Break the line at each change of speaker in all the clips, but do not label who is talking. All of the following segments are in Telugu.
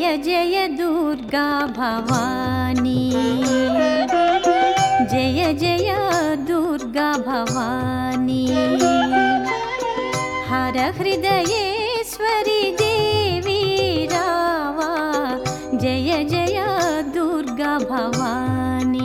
जय दुर्गा भवानी, जय जय दुर्गा भवानी। हर हृदयेश्वरी देवी रावा, जय जय दुर्गा भवानी।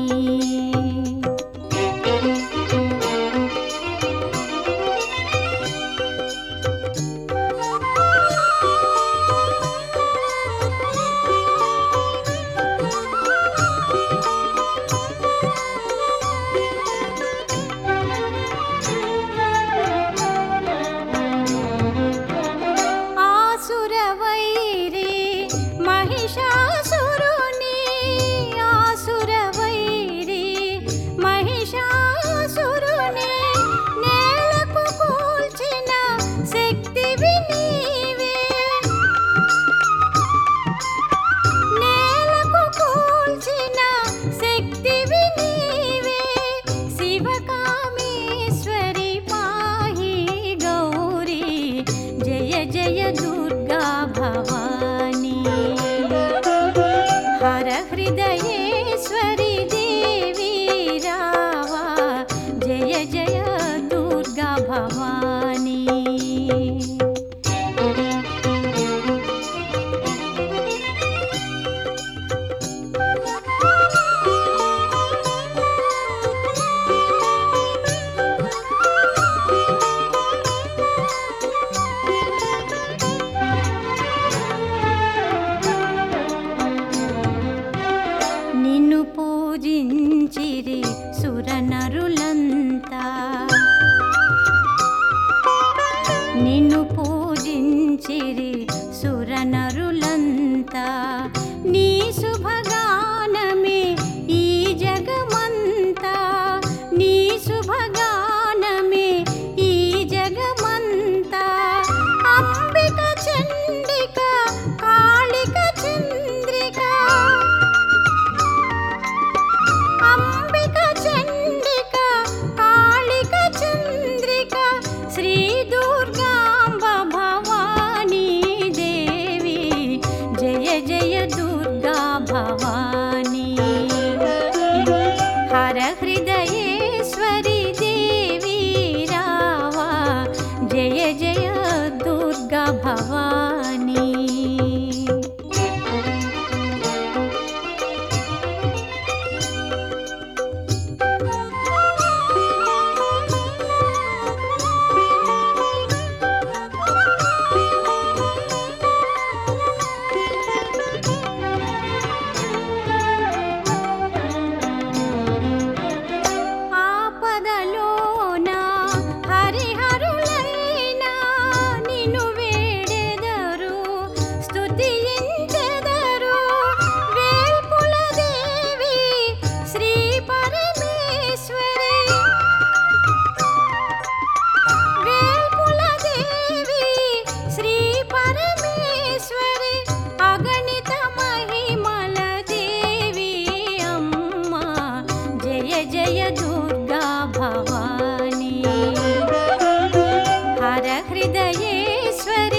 हृदयेश्वरी देवी रावा, जय जय दुर्गा भवानी। పూజించిరి సురనరులంతా, నిన్ను పూజించిరి సురనరులంతా, నీ శుభగానమే ఈ జగమంతా, నీ శుభగానమే ఈ జగమంతా। అంబిక చండిక కాళిక చంద్రిక, श्री दुर्गांब भवानी देवी, जय जय दुर्गा भवानी। हर हृदयेश्वरी देवी रावा, जय जय दुर्गा भवानी। जय दुर्गा भवानी, हर हृदयेश्वरी